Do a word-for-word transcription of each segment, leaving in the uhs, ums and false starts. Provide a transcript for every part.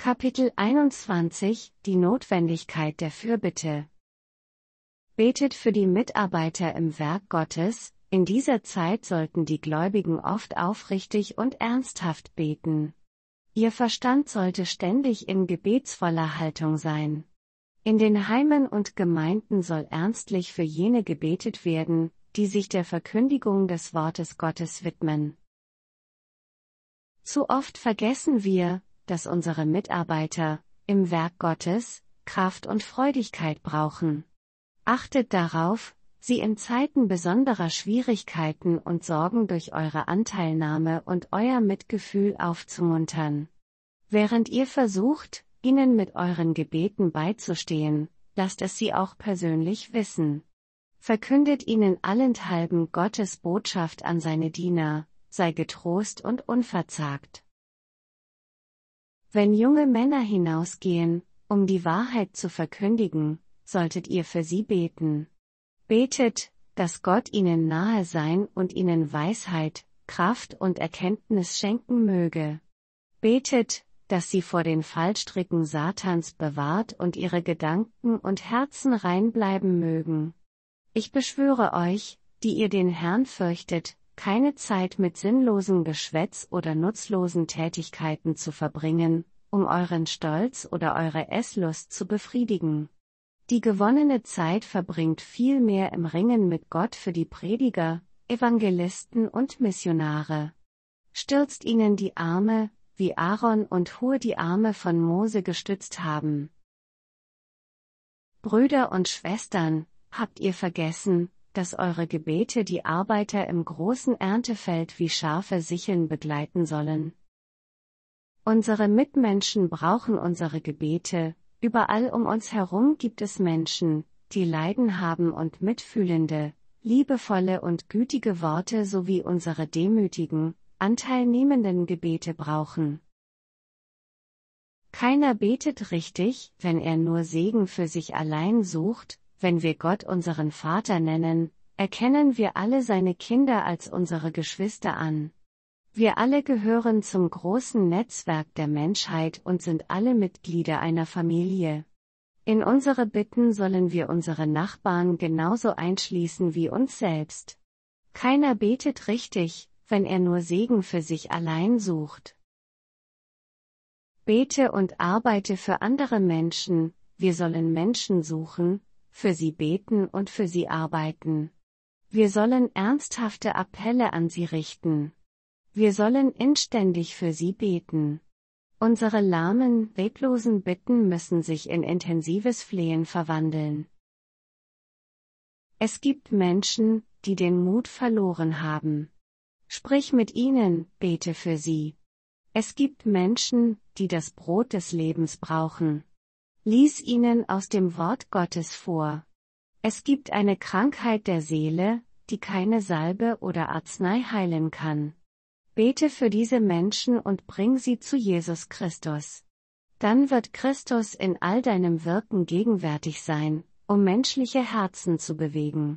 Kapitel einundzwanzig Die Notwendigkeit der Fürbitte. Betet für die Mitarbeiter im Werk Gottes. In dieser Zeit sollten die Gläubigen oft aufrichtig und ernsthaft beten. Ihr Verstand sollte ständig in gebetsvoller Haltung sein. In den Heimen und Gemeinden soll ernstlich für jene gebetet werden, die sich der Verkündigung des Wortes Gottes widmen. Zu oft vergessen wir, dass unsere Mitarbeiter, im Werk Gottes, Kraft und Freudigkeit brauchen. Achtet darauf, sie in Zeiten besonderer Schwierigkeiten und Sorgen durch eure Anteilnahme und euer Mitgefühl aufzumuntern. Während ihr versucht, ihnen mit euren Gebeten beizustehen, lasst es sie auch persönlich wissen. Verkündet ihnen allenthalben Gottes Botschaft an seine Diener, sei getrost und unverzagt. Wenn junge Männer hinausgehen, um die Wahrheit zu verkündigen, solltet ihr für sie beten. Betet, dass Gott ihnen nahe sein und ihnen Weisheit, Kraft und Erkenntnis schenken möge. Betet, dass sie vor den Fallstricken Satans bewahrt und ihre Gedanken und Herzen rein bleiben mögen. Ich beschwöre euch, die ihr den Herrn fürchtet, keine Zeit mit sinnlosem Geschwätz oder nutzlosen Tätigkeiten zu verbringen, um euren Stolz oder eure Esslust zu befriedigen. Die gewonnene Zeit verbringt vielmehr im Ringen mit Gott für die Prediger, Evangelisten und Missionare. Stürzt ihnen die Arme, wie Aaron und Hur die Arme von Mose gestützt haben. Brüder und Schwestern, habt ihr vergessen, dass eure Gebete die Arbeiter im großen Erntefeld wie scharfe Sicheln begleiten sollen? Unsere Mitmenschen brauchen unsere Gebete. Überall um uns herum gibt es Menschen, die Leiden haben und mitfühlende, liebevolle und gütige Worte sowie unsere demütigen, anteilnehmenden Gebete brauchen. Keiner betet richtig, wenn er nur Segen für sich allein sucht. Wenn wir Gott unseren Vater nennen, erkennen wir alle seine Kinder als unsere Geschwister an. Wir alle gehören zum großen Netzwerk der Menschheit und sind alle Mitglieder einer Familie. In unsere Bitten sollen wir unsere Nachbarn genauso einschließen wie uns selbst. Keiner betet richtig, wenn er nur Segen für sich allein sucht. Bete und arbeite für andere Menschen. Wir sollen Menschen suchen, für sie beten und für sie arbeiten. Wir sollen ernsthafte Appelle an sie richten. Wir sollen inständig für sie beten. Unsere lahmen, reglosen Bitten müssen sich in intensives Flehen verwandeln. Es gibt Menschen, die den Mut verloren haben. Sprich mit ihnen, bete für sie. Es gibt Menschen, die das Brot des Lebens brauchen. Lies ihnen aus dem Wort Gottes vor. Es gibt eine Krankheit der Seele, die keine Salbe oder Arznei heilen kann. Bete für diese Menschen und bring sie zu Jesus Christus. Dann wird Christus in all deinem Wirken gegenwärtig sein, um menschliche Herzen zu bewegen.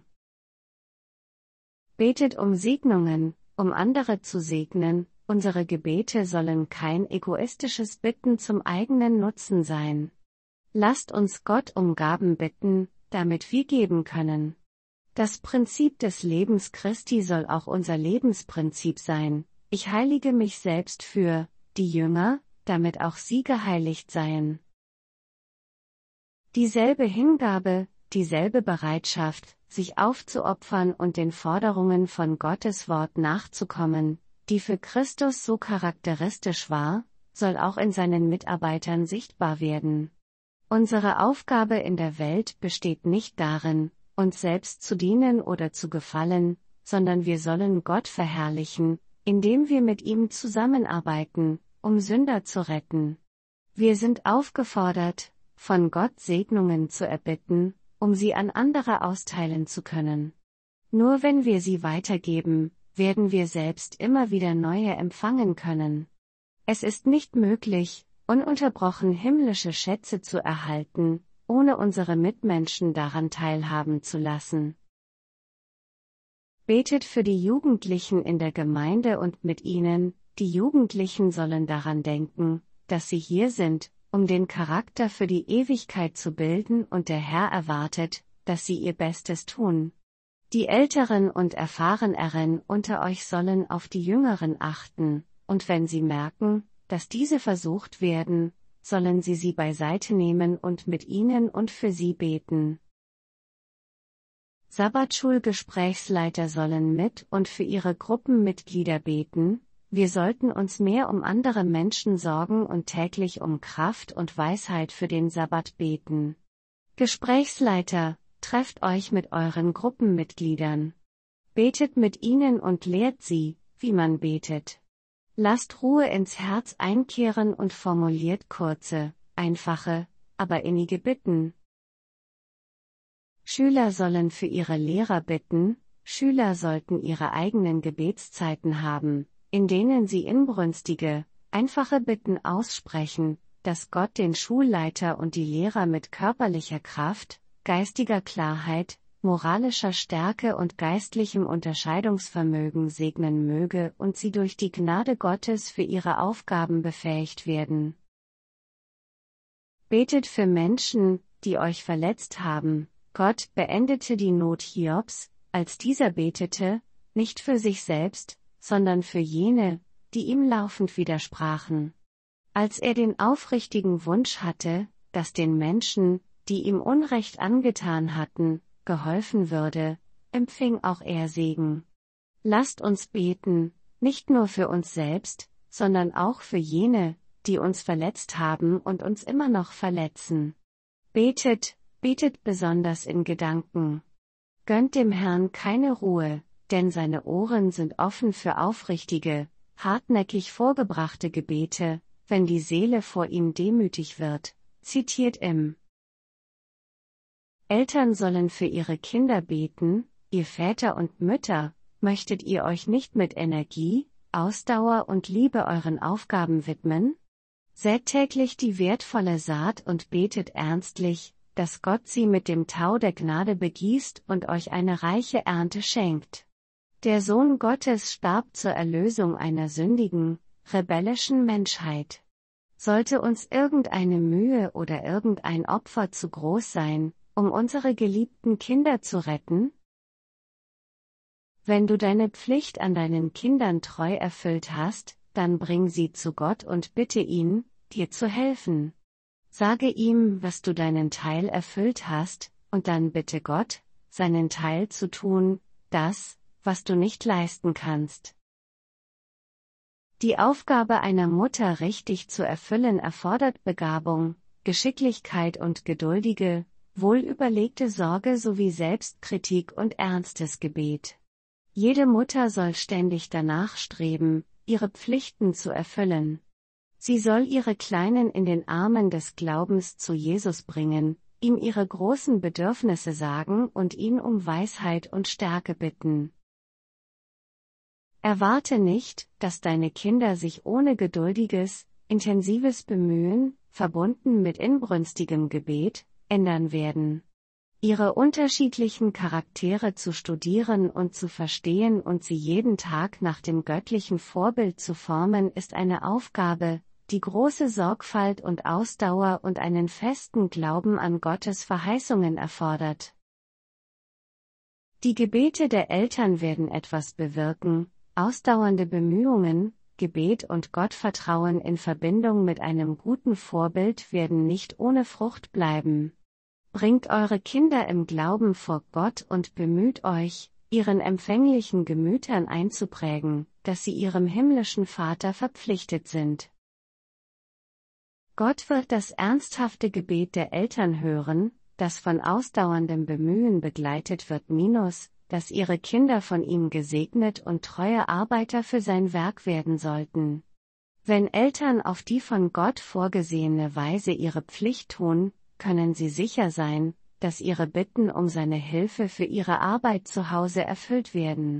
Betet um Segnungen, um andere zu segnen. Unsere Gebete sollen kein egoistisches Bitten zum eigenen Nutzen sein. Lasst uns Gott um Gaben bitten, damit wir geben können. Das Prinzip des Lebens Christi soll auch unser Lebensprinzip sein. Ich heilige mich selbst für die Jünger, damit auch sie geheiligt seien. Dieselbe Hingabe, dieselbe Bereitschaft, sich aufzuopfern und den Forderungen von Gottes Wort nachzukommen, die für Christus so charakteristisch war, soll auch in seinen Mitarbeitern sichtbar werden. Unsere Aufgabe in der Welt besteht nicht darin, uns selbst zu dienen oder zu gefallen, sondern wir sollen Gott verherrlichen, indem wir mit ihm zusammenarbeiten, um Sünder zu retten. Wir sind aufgefordert, von Gott Segnungen zu erbitten, um sie an andere austeilen zu können. Nur wenn wir sie weitergeben, werden wir selbst immer wieder neue empfangen können. Es ist nicht möglich, ununterbrochen himmlische Schätze zu erhalten, ohne unsere Mitmenschen daran teilhaben zu lassen. Betet für die Jugendlichen in der Gemeinde und mit ihnen. Die Jugendlichen sollen daran denken, dass sie hier sind, um den Charakter für die Ewigkeit zu bilden, und der Herr erwartet, dass sie ihr Bestes tun. Die Älteren und Erfahreneren unter euch sollen auf die Jüngeren achten, und wenn sie merken, dass diese versucht werden, sollen sie sie beiseite nehmen und mit ihnen und für sie beten. Sabbatschulgesprächsleiter sollen mit und für ihre Gruppenmitglieder beten. Wir sollten uns mehr um andere Menschen sorgen und täglich um Kraft und Weisheit für den Sabbat beten. Gesprächsleiter, trefft euch mit euren Gruppenmitgliedern. Betet mit ihnen und lehrt sie, wie man betet. Lasst Ruhe ins Herz einkehren und formuliert kurze, einfache, aber innige Bitten. Schüler sollen für ihre Lehrer bitten. Schüler sollten ihre eigenen Gebetszeiten haben, in denen sie inbrünstige, einfache Bitten aussprechen, dass Gott den Schulleiter und die Lehrer mit körperlicher Kraft, geistiger Klarheit, moralischer Stärke und geistlichem Unterscheidungsvermögen segnen möge und sie durch die Gnade Gottes für ihre Aufgaben befähigt werden. Betet für Menschen, die euch verletzt haben. Gott beendete die Not Hiobs, als dieser betete, nicht für sich selbst, sondern für jene, die ihm laufend widersprachen. Als er den aufrichtigen Wunsch hatte, dass den Menschen, die ihm Unrecht angetan hatten, geholfen würde, empfing auch er Segen. Lasst uns beten, nicht nur für uns selbst, sondern auch für jene, die uns verletzt haben und uns immer noch verletzen. Betet, betet besonders in Gedanken. Gönnt dem Herrn keine Ruhe, denn seine Ohren sind offen für aufrichtige, hartnäckig vorgebrachte Gebete, wenn die Seele vor ihm demütig wird, zitiert im Eltern sollen für ihre Kinder beten. Ihr Väter und Mütter, möchtet ihr euch nicht mit Energie, Ausdauer und Liebe euren Aufgaben widmen? Sät täglich die wertvolle Saat und betet ernstlich, dass Gott sie mit dem Tau der Gnade begießt und euch eine reiche Ernte schenkt. Der Sohn Gottes starb zur Erlösung einer sündigen, rebellischen Menschheit. Sollte uns irgendeine Mühe oder irgendein Opfer zu groß sein, um unsere geliebten Kinder zu retten? Wenn du deine Pflicht an deinen Kindern treu erfüllt hast, dann bring sie zu Gott und bitte ihn, dir zu helfen. Sage ihm, was du deinen Teil erfüllt hast, und dann bitte Gott, seinen Teil zu tun, das, was du nicht leisten kannst. Die Aufgabe einer Mutter richtig zu erfüllen erfordert Begabung, Geschicklichkeit und geduldige, wohlüberlegte Sorge sowie Selbstkritik und ernstes Gebet. Jede Mutter soll ständig danach streben, ihre Pflichten zu erfüllen. Sie soll ihre Kleinen in den Armen des Glaubens zu Jesus bringen, ihm ihre großen Bedürfnisse sagen und ihn um Weisheit und Stärke bitten. Erwarte nicht, dass deine Kinder sich ohne geduldiges, intensives Bemühen, verbunden mit inbrünstigem Gebet, ändern werden. Ihre unterschiedlichen Charaktere zu studieren und zu verstehen und sie jeden Tag nach dem göttlichen Vorbild zu formen, ist eine Aufgabe, die große Sorgfalt und Ausdauer und einen festen Glauben an Gottes Verheißungen erfordert. Die Gebete der Eltern werden etwas bewirken, ausdauernde Bemühungen, Gebet und Gottvertrauen in Verbindung mit einem guten Vorbild werden nicht ohne Frucht bleiben. Bringt eure Kinder im Glauben vor Gott und bemüht euch, ihren empfänglichen Gemütern einzuprägen, dass sie ihrem himmlischen Vater verpflichtet sind. Gott wird das ernsthafte Gebet der Eltern hören, das von ausdauerndem Bemühen begleitet wird, minus, dass ihre Kinder von ihm gesegnet und treue Arbeiter für sein Werk werden sollten. Wenn Eltern auf die von Gott vorgesehene Weise ihre Pflicht tun, können sie sicher sein, dass ihre Bitten um seine Hilfe für ihre Arbeit zu Hause erfüllt werden.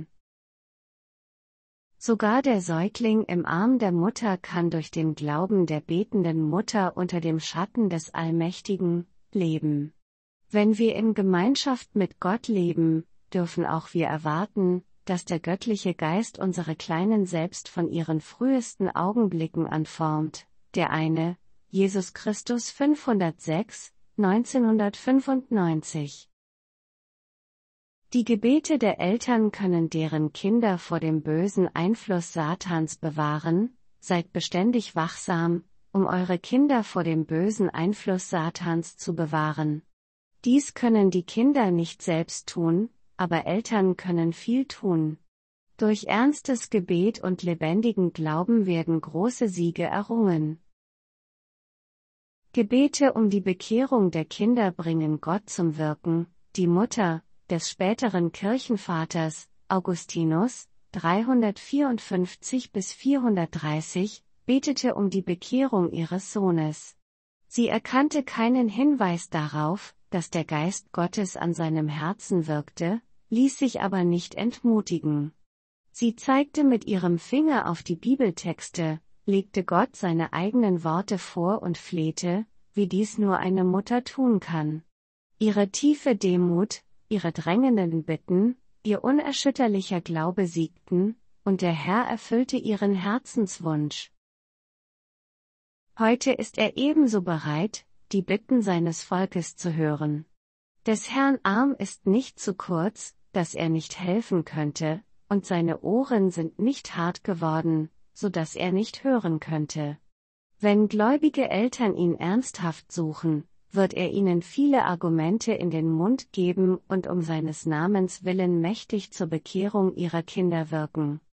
Sogar der Säugling im Arm der Mutter kann durch den Glauben der betenden Mutter unter dem Schatten des Allmächtigen leben. Wenn wir in Gemeinschaft mit Gott leben, dürfen auch wir erwarten, dass der göttliche Geist unsere Kleinen selbst von ihren frühesten Augenblicken an formt. Der eine, Jesus Christus fünfhundertsechs, neunzehnhundertfünfundneunzig. Die Gebete der Eltern können deren Kinder vor dem bösen Einfluss Satans bewahren. Seid beständig wachsam, um eure Kinder vor dem bösen Einfluss Satans zu bewahren. Dies können die Kinder nicht selbst tun, aber Eltern können viel tun. Durch ernstes Gebet und lebendigen Glauben werden große Siege errungen. Gebete um die Bekehrung der Kinder bringen Gott zum Wirken. Die Mutter des späteren Kirchenvaters, Augustinus, dreihundertvierundfünfzig bis vierhundertdreißig, betete um die Bekehrung ihres Sohnes. Sie erkannte keinen Hinweis darauf, dass der Geist Gottes an seinem Herzen wirkte, ließ sich aber nicht entmutigen. Sie zeigte mit ihrem Finger auf die Bibeltexte, legte Gott seine eigenen Worte vor und flehte, wie dies nur eine Mutter tun kann. Ihre tiefe Demut, ihre drängenden Bitten, ihr unerschütterlicher Glaube siegten, und der Herr erfüllte ihren Herzenswunsch. Heute ist er ebenso bereit, die Bitten seines Volkes zu hören. Des Herrn Arm ist nicht zu kurz, dass er nicht helfen könnte, und seine Ohren sind nicht hart geworden, so dass er nicht hören könnte. Wenn gläubige Eltern ihn ernsthaft suchen, wird er ihnen viele Argumente in den Mund geben und um seines Namens willen mächtig zur Bekehrung ihrer Kinder wirken.